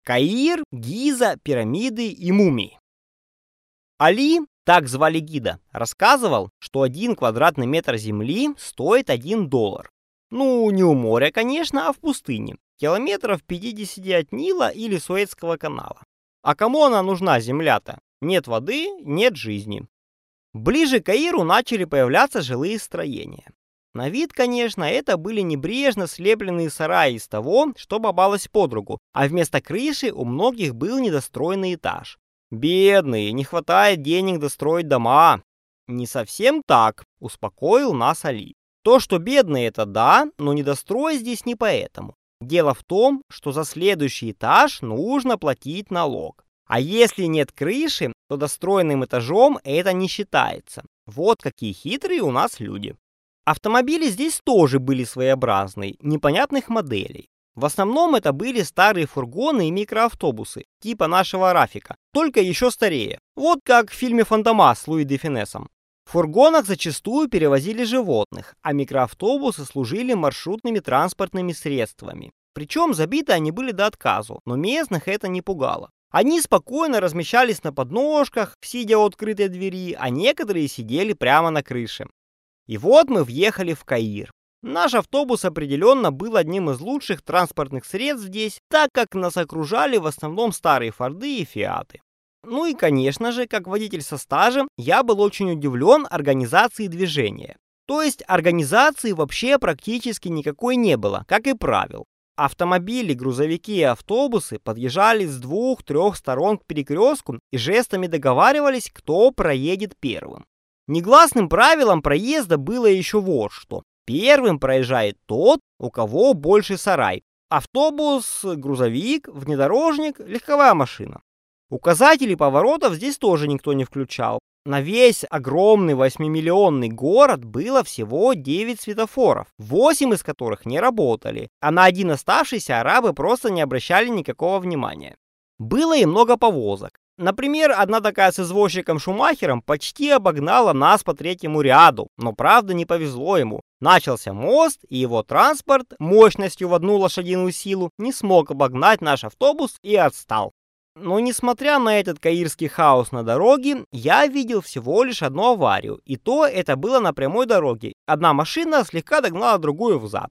Каир, Гиза, пирамиды и мумии. Али, так звали гида, рассказывал, что 1 квадратный метр земли стоит $1. Ну, не у моря, конечно, а в пустыне. Километров 50 от Нила или Суэцкого канала. А кому она нужна, земля-то? Нет воды, нет жизни. Ближе к Каиру начали появляться жилые строения. На вид, конечно, это были небрежно слепленные сараи из того, что попалось под руку, а вместо крыши у многих был недостроенный этаж. Бедные, не хватает денег достроить дома. Не совсем так, успокоил нас Али. То, что бедные, это да, но недострой здесь не поэтому. Дело в том, что за следующий этаж нужно платить налог. А если нет крыши, то достроенным этажом это не считается. Вот какие хитрые у нас люди. Автомобили здесь тоже были своеобразные, непонятных моделей. В основном это были старые фургоны и микроавтобусы, типа нашего Рафика, только еще старее. Вот как в фильме «Фантомас» с Луи де Фюнесом. В фургонах зачастую перевозили животных, а микроавтобусы служили маршрутными транспортными средствами. Причем забиты они были до отказу, но местных это не пугало. Они спокойно размещались на подножках, сидя у открытой двери, а некоторые сидели прямо на крыше. И вот мы въехали в Каир. Наш автобус определенно был одним из лучших транспортных средств здесь, так как нас окружали в основном старые Форды и Фиаты. Ну и, конечно же, как водитель со стажем, я был очень удивлен организацией движения. То есть организации вообще практически никакой не было, как и правил. Автомобили, грузовики и автобусы подъезжали с 2-3 сторон к перекрестку и жестами договаривались, кто проедет первым. Негласным правилом проезда было еще вот что. Первым проезжает тот, у кого больше сарай. Автобус, грузовик, внедорожник, легковая машина. Указатели поворотов здесь тоже никто не включал. На весь огромный 8-миллионный город было всего 9 светофоров, 8 из которых не работали, а на один оставшийся арабы просто не обращали никакого внимания. Было и много повозок. Например, одна такая с извозчиком-шумахером почти обогнала нас по 3-му ряду, но правда не повезло ему. Начался мост, и его транспорт мощностью в 1 лошадиную силу не смог обогнать наш автобус и отстал. Но несмотря на этот каирский хаос на дороге, я видел всего лишь одну аварию, и то это было на прямой дороге. Одна машина слегка догнала другую взад.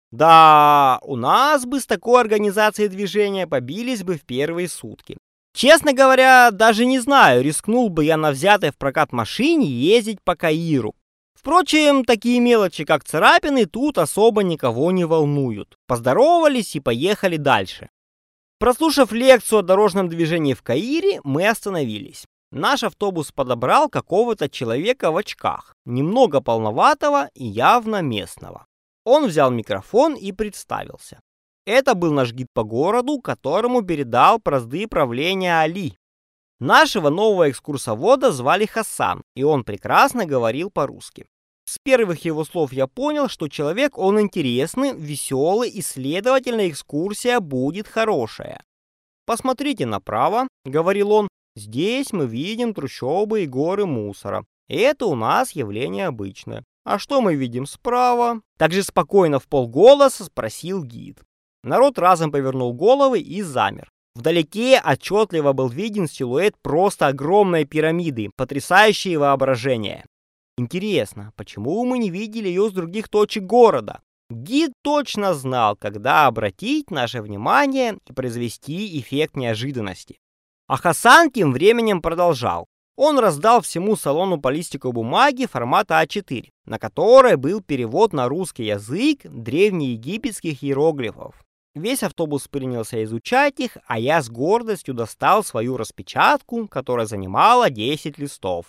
Да, у нас бы с такой организацией движения побились бы в первые сутки. Честно говоря, даже не знаю, рискнул бы я на взятой в прокат машине ездить по Каиру. Впрочем, такие мелочи, как царапины, тут особо никого не волнуют. Поздоровались и поехали дальше. Прослушав лекцию о дорожном движении в Каире, мы остановились. Наш автобус подобрал какого-то человека в очках, немного полноватого и явно местного. Он взял микрофон и представился. Это был наш гид по городу, которому передал бразды правления Али. Нашего нового экскурсовода звали Хасан, и он прекрасно говорил по-русски. С первых его слов я понял, что человек он интересный, веселый, и, следовательно, экскурсия будет хорошая. «Посмотрите направо», — говорил он, — «здесь мы видим трущобы и горы мусора. Это у нас явление обычное. А что мы видим справа?» Также спокойно вполголоса спросил гид. Народ разом повернул головы и замер. Вдалеке отчетливо был виден силуэт просто огромной пирамиды, потрясающее воображение. Интересно, почему мы не видели ее с других точек города? Гид точно знал, когда обратить наше внимание и произвести эффект неожиданности. А Хасан тем временем продолжал. Он раздал всему салону по листику бумаги формата А4, на которой был перевод на русский язык древнеегипетских иероглифов. Весь автобус принялся изучать их, а я с гордостью достал свою распечатку, которая занимала 10 листов.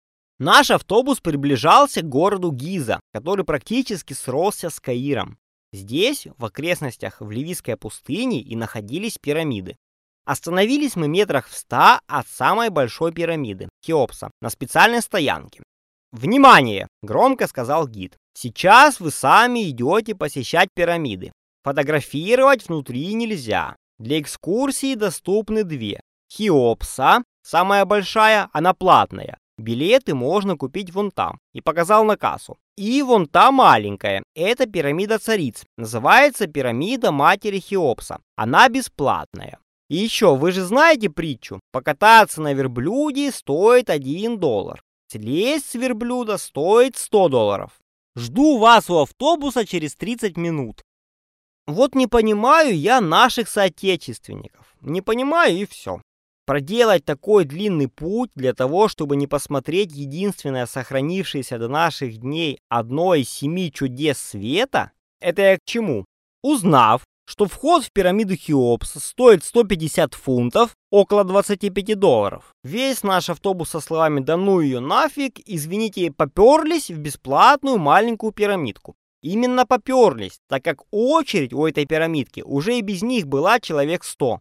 Наш автобус приближался к городу Гиза, который практически сросся с Каиром. Здесь, в окрестностях в Ливийской пустыне, и находились пирамиды. Остановились мы метрах в 100 от самой большой пирамиды, Хеопса, на специальной стоянке. «Внимание!» — громко сказал гид. «Сейчас вы сами идете посещать пирамиды. Фотографировать внутри нельзя. Для экскурсии доступны 2. Хеопса, самая большая, она платная. Билеты можно купить вон там». И показал на кассу. И вон та маленькая. Это пирамида цариц. Называется пирамида матери Хеопса. Она бесплатная. И еще, вы же знаете притчу? Покататься на верблюде стоит $1. Слезть с верблюда стоит $100. Жду вас у автобуса через 30 минут. Вот не понимаю я наших соотечественников. Не понимаю и все. Проделать такой длинный путь для того, чтобы не посмотреть единственное сохранившееся до наших дней одно из 7 чудес света, это я к чему? Узнав, что вход в пирамиду Хеопса стоит 150 фунтов, около $25. Весь наш автобус со словами «да ну ее нафиг», извините, поперлись в бесплатную маленькую пирамидку. Именно поперлись, так как очередь у этой пирамидки уже и без них была человек 100.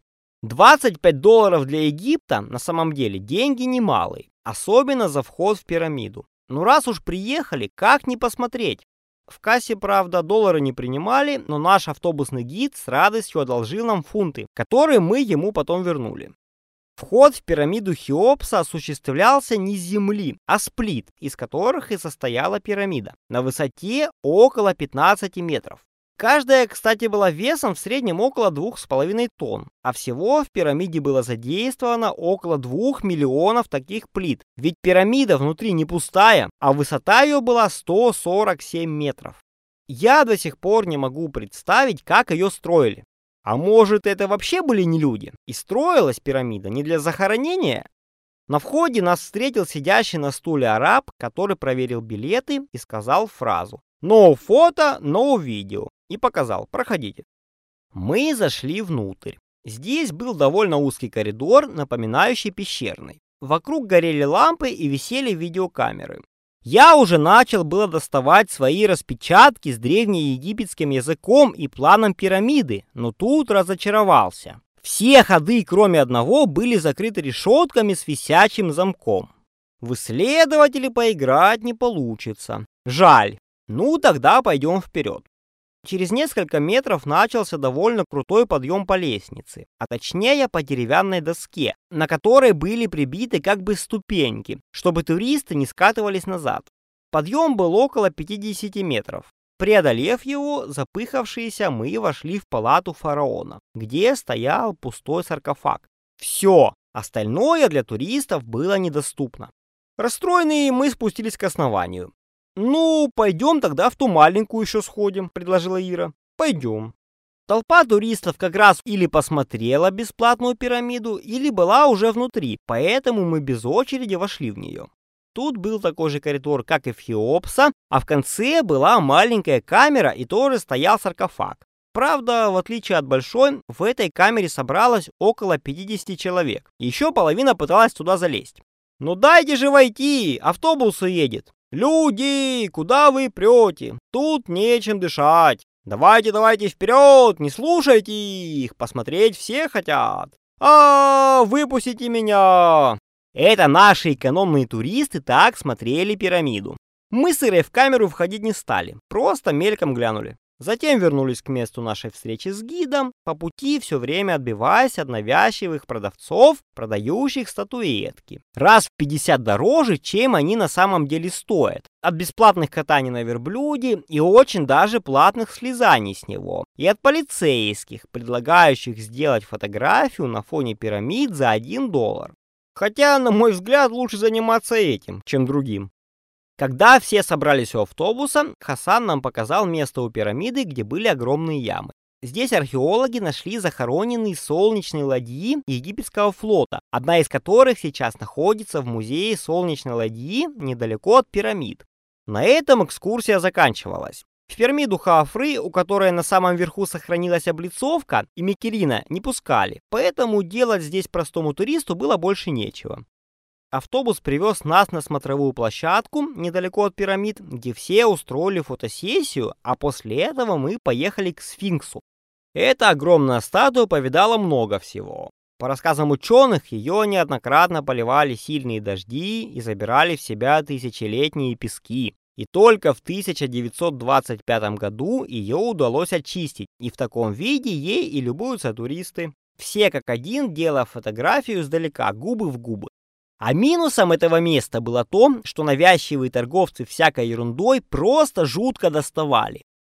$25 для Египта на самом деле деньги немалые, особенно за вход в пирамиду. Ну раз уж приехали, как не посмотреть? В кассе, правда, доллары не принимали, но наш автобусный гид с радостью одолжил нам фунты, которые мы ему потом вернули. Вход в пирамиду Хеопса осуществлялся не с земли, а с плит, из которых и состояла пирамида, на высоте около 15 метров. Каждая, кстати, была весом в среднем около 2,5 тонн, а всего в пирамиде было задействовано около 2 миллионов таких плит, ведь пирамида внутри не пустая, а высота ее была 147 метров. Я до сих пор не могу представить, как ее строили. А может, это вообще были не люди, и строилась пирамида не для захоронения? На входе нас встретил сидящий на стуле араб, который проверил билеты и сказал фразу «No фото, no видео» и показал «проходите». Мы зашли внутрь. Здесь был довольно узкий коридор, напоминающий пещерный. Вокруг горели лампы и висели видеокамеры. Я уже начал было доставать свои распечатки с древнеегипетским языком и планом пирамиды, но тут разочаровался. Все ходы, кроме одного, были закрыты решетками с висячим замком. В исследователи поиграть не получится. Жаль. Ну, тогда пойдем вперед. Через несколько метров начался довольно крутой подъем по лестнице, а точнее по деревянной доске, на которой были прибиты как бы ступеньки, чтобы туристы не скатывались назад. Подъем был около 50 метров. Преодолев его, запыхавшиеся, мы вошли в палату фараона, где стоял пустой саркофаг. Все, остальное для туристов было недоступно. Расстроенные мы спустились к основанию. «Ну, пойдем тогда в ту маленькую еще сходим», — предложила Ира. «Пойдем». Толпа туристов как раз или посмотрела бесплатную пирамиду, или была уже внутри, поэтому мы без очереди вошли в нее. Тут был такой же коридор, как и в Хеопса, а в конце была маленькая камера и тоже стоял саркофаг. Правда, в отличие от большой, в этой камере собралось около 50 человек. Еще половина пыталась туда залезть. «Ну дайте же войти, автобус едет!» «Люди, куда вы прете? Тут нечем дышать. Давайте вперед, не слушайте их, посмотреть все хотят. Выпустите меня!» Это наши экономные туристы так смотрели пирамиду. Мы с Ирой в камеру входить не стали, просто мельком глянули. Затем вернулись к месту нашей встречи с гидом, по пути все время отбиваясь от навязчивых продавцов, продающих статуэтки. Раз в 50 дороже, чем они на самом деле стоят. От бесплатных катаний на верблюде и очень даже платных слезаний с него. И от полицейских, предлагающих сделать фотографию на фоне пирамид за $1. Хотя, на мой взгляд, лучше заниматься этим, чем другим. Когда все собрались у автобуса, Хасан нам показал место у пирамиды, где были огромные ямы. Здесь археологи нашли захороненные солнечные ладьи египетского флота, одна из которых сейчас находится в музее солнечной ладьи недалеко от пирамид. На этом экскурсия заканчивалась. В пирамиду Хафры, у которой на самом верху сохранилась облицовка, и Микелина не пускали, поэтому делать здесь простому туристу было больше нечего. Автобус привез нас на смотровую площадку недалеко от пирамид, где все устроили фотосессию, а после этого мы поехали к Сфинксу. Эта огромная статуя повидала много всего. По рассказам ученых, ее неоднократно поливали сильные дожди и забирали в себя тысячелетние пески. И только в 1925 году ее удалось очистить, и в таком виде ей и любуются туристы. Все как один, делая фотографию издалека, губы в губы. А минусом этого места было то, что навязчивые торговцы всякой ерундой просто жутко доставали.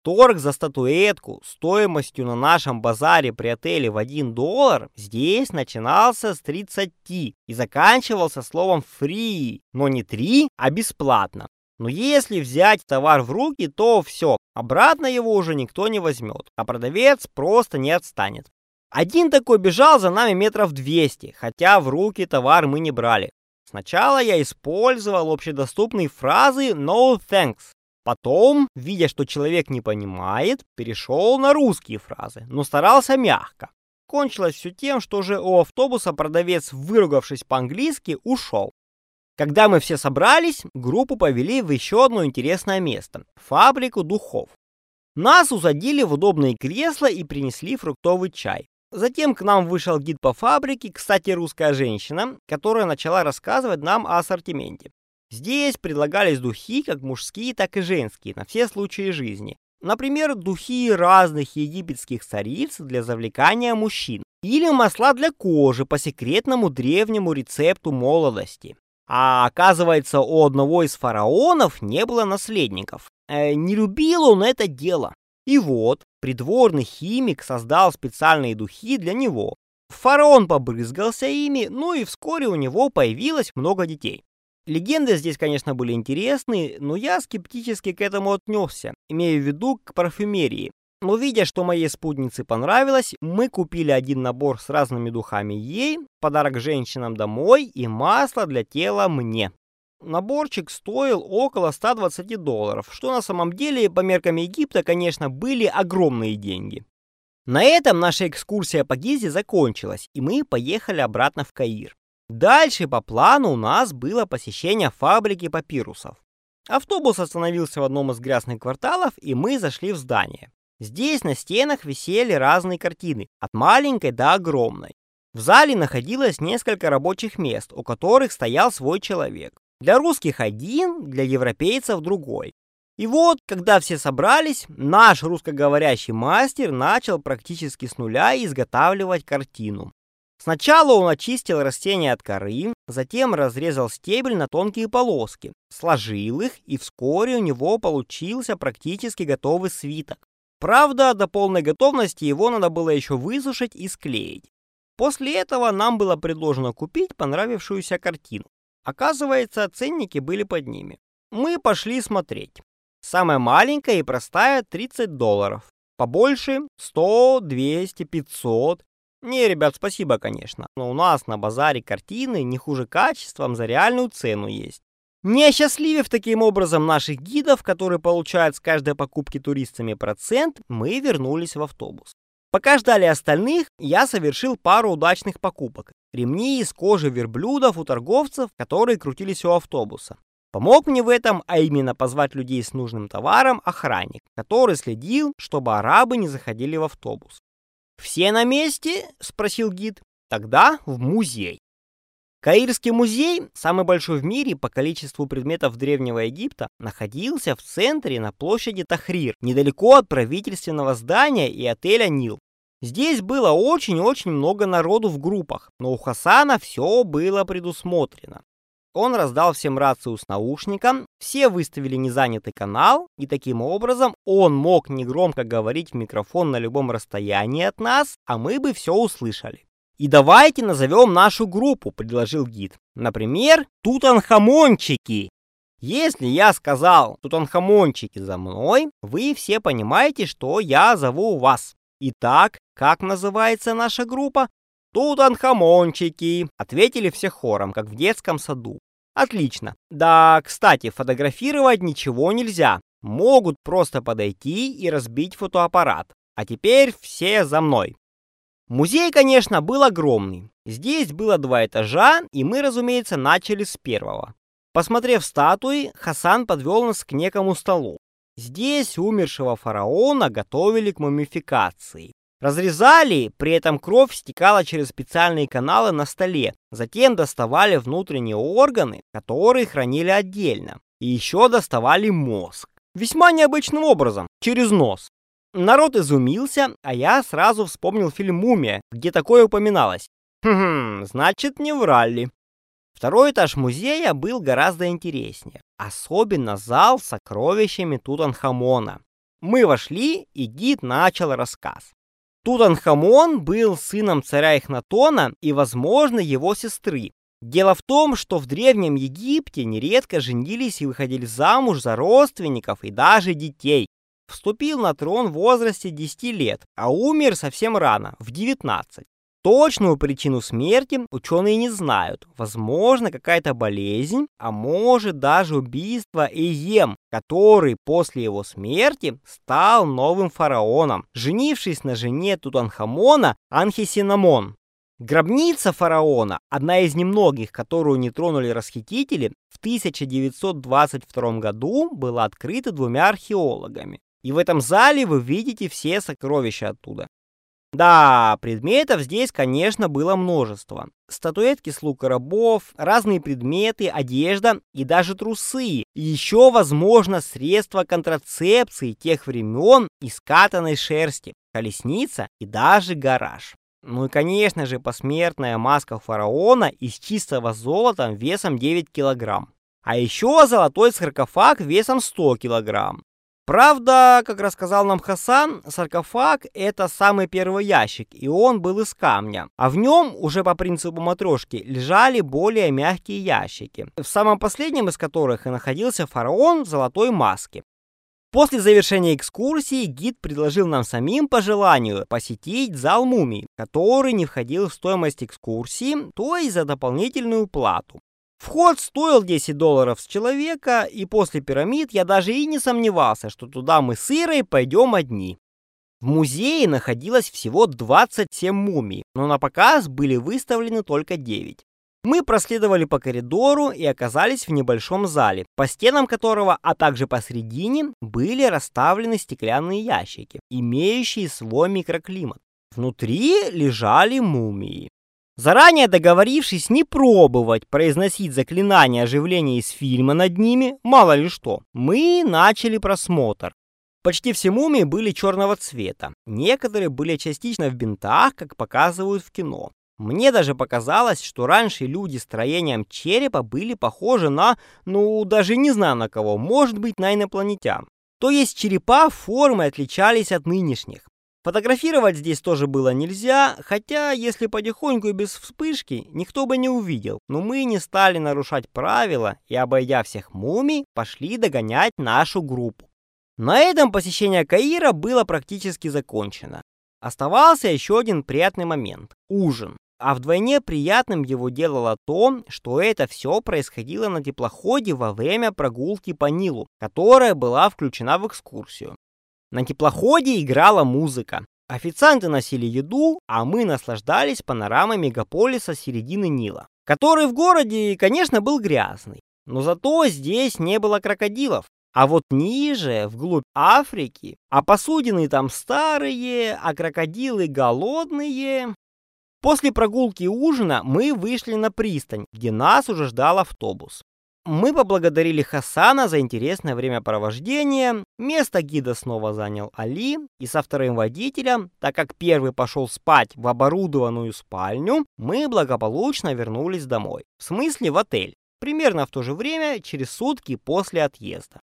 Торг за статуэтку стоимостью на нашем базаре при отеле в $1 здесь начинался с 30 и заканчивался словом free, но не 3, а бесплатно. Но если взять товар в руки, то все, обратно его уже никто не возьмет, а продавец просто не отстанет. Один такой бежал за нами метров 200, хотя в руки товар мы не брали. Сначала я использовал общедоступные фразы «no thanks». Потом, видя, что человек не понимает, перешел на русские фразы, но старался мягко. Кончилось все тем, что уже у автобуса продавец, выругавшись по-английски, ушел. Когда мы все собрались, группу повели в еще одно интересное место – фабрику духов. Нас усадили в удобные кресла и принесли фруктовый чай. Затем к нам вышел гид по фабрике, кстати, русская женщина, которая начала рассказывать нам о ассортименте. Здесь предлагались духи как мужские, так и женские, на все случаи жизни. Например, духи разных египетских цариц для завлекания мужчин. Или масла для кожи по секретному древнему рецепту молодости. А оказывается, у одного из фараонов не было наследников. Не любил он это дело. И вот, придворный химик создал специальные духи для него. Фараон побрызгался ими, ну и вскоре у него появилось много детей. Легенды здесь, конечно, были интересны, но я скептически к этому отнесся, имея в виду к парфюмерии. Но видя, что моей спутнице понравилось, мы купили один набор с разными духами ей, подарок женщинам домой и масло для тела мне. Наборчик стоил около $120, что на самом деле по меркам Египта, конечно, были огромные деньги. На этом наша экскурсия по Гизе закончилась, и мы поехали обратно в Каир. Дальше по плану у нас было посещение фабрики папирусов. Автобус остановился в одном из грязных кварталов, и мы зашли в здание. Здесь на стенах висели разные картины, от маленькой до огромной. В зале находилось несколько рабочих мест, у которых стоял свой человек. Для русских один, для европейцев другой. И вот, когда все собрались, наш русскоговорящий мастер начал практически с нуля изготавливать картину. Сначала он очистил растения от коры, затем разрезал стебель на тонкие полоски, сложил их, и вскоре у него получился практически готовый свиток. Правда, до полной готовности его надо было еще высушить и склеить. После этого нам было предложено купить понравившуюся картину. Оказывается, ценники были под ними. Мы пошли смотреть. Самая маленькая и простая $30. Побольше 100, 200, 500. Не, ребят, спасибо, конечно, но у нас на базаре картины не хуже качеством за реальную цену есть. Не осчастливив таким образом наших гидов, которые получают с каждой покупки туристами процент, мы вернулись в автобус. Пока ждали остальных, я совершил пару удачных покупок. Ремни из кожи верблюдов у торговцев, которые крутились у автобуса. Помог мне в этом, а именно позвать людей с нужным товаром, охранник, который следил, чтобы арабы не заходили в автобус. «Все на месте?» – спросил гид. «Тогда в музей». Каирский музей, самый большой в мире по количеству предметов Древнего Египта, находился в центре на площади Тахрир, недалеко от правительственного здания и отеля «Нил». Здесь было очень-очень много народу в группах, но у Хасана все было предусмотрено. Он раздал всем рацию с наушником, все выставили незанятый канал, и таким образом он мог негромко говорить в микрофон на любом расстоянии от нас, а мы бы все услышали. «И давайте назовем нашу группу», — предложил гид. «Например, Тутанхамончики». Если я сказал «Тутанхамончики» за мной, вы все понимаете, что я зову вас. Итак, как называется наша группа? «Тутанхамончики», — ответили все хором, как в детском саду. Отлично. Да, кстати, фотографировать ничего нельзя. Могут просто подойти и разбить фотоаппарат. А теперь все за мной. Музей, конечно, был огромный. Здесь было 2 этажа, и мы, разумеется, начали с первого. Посмотрев статуи, Хасан подвел нас к некому столу. Здесь умершего фараона готовили к мумификации. Разрезали, при этом кровь стекала через специальные каналы на столе. Затем доставали внутренние органы, которые хранили отдельно. И еще доставали мозг. Весьма необычным образом, через нос. Народ изумился, а я сразу вспомнил фильм «Мумия», где такое упоминалось. Значит, не врали. Второй этаж музея был гораздо интереснее. Особенно зал с сокровищами Тутанхамона. Мы вошли, и гид начал рассказ. Тутанхамон был сыном царя Эхнатона и, возможно, его сестры. Дело в том, что в Древнем Египте нередко женились и выходили замуж за родственников и даже детей. Вступил на трон в возрасте 10 лет, а умер совсем рано, в 19. Точную причину смерти ученые не знают. Возможно, какая-то болезнь, а может даже убийство Эем, который после его смерти стал новым фараоном, женившись на жене Тутанхамона Анхисинамон. Гробница фараона, одна из немногих, которую не тронули расхитители, в 1922 году была открыта 2 археологами. И в этом зале вы видите все сокровища оттуда. Да, предметов здесь, конечно, было множество. Статуэтки слуг и рабов, разные предметы, одежда и даже трусы. И еще, возможно, средства контрацепции тех времен из катаной шерсти, колесница и даже гараж. Ну и, конечно же, посмертная маска фараона из чистого золота весом 9 килограмм. А еще золотой саркофаг весом 100 килограмм. Правда, как рассказал нам Хасан, саркофаг — это самый первый ящик, и он был из камня. А в нем, уже по принципу матрешки, лежали более мягкие ящики, в самом последнем из которых и находился фараон в золотой маске. После завершения экскурсии гид предложил нам самим по желанию посетить зал мумий, который не входил в стоимость экскурсии, то есть за дополнительную плату. Вход стоил $10 с человека, и после пирамид я даже и не сомневался, что туда мы с Ирой пойдем одни. В музее находилось всего 27 мумий, но на показ были выставлены только 9. Мы проследовали по коридору и оказались в небольшом зале, по стенам которого, а также посредине, были расставлены стеклянные ящики, имеющие свой микроклимат. Внутри лежали мумии. Заранее договорившись не пробовать произносить заклинание оживления из фильма над ними, мало ли что, мы начали просмотр. Почти все мумии были черного цвета, некоторые были частично в бинтах, как показывают в кино. Мне даже показалось, что раньше люди строением черепа были похожи на, даже не знаю на кого, может быть, на инопланетян. То есть черепа формы отличались от нынешних. Фотографировать здесь тоже было нельзя, хотя, если потихоньку и без вспышки, никто бы не увидел. Но мы не стали нарушать правила и, обойдя всех мумий, пошли догонять нашу группу. На этом посещение Каира было практически закончено. Оставался еще один приятный момент – ужин. А вдвойне приятным его делало то, что это все происходило на теплоходе во время прогулки по Нилу, которая была включена в экскурсию. На теплоходе играла музыка. Официанты носили еду, а мы наслаждались панорамой мегаполиса середины Нила, который в городе, конечно, был грязный. Но зато здесь не было крокодилов. А вот ниже, вглубь Африки, а посудины там старые, а крокодилы голодные. После прогулки и ужина мы вышли на пристань, где нас уже ждал автобус. Мы поблагодарили Хасана за интересное времяпровождение, место гида снова занял Али, и со вторым водителем, так как первый пошел спать в оборудованную спальню, мы благополучно вернулись домой, в смысле в отель, примерно в то же время, через сутки после отъезда.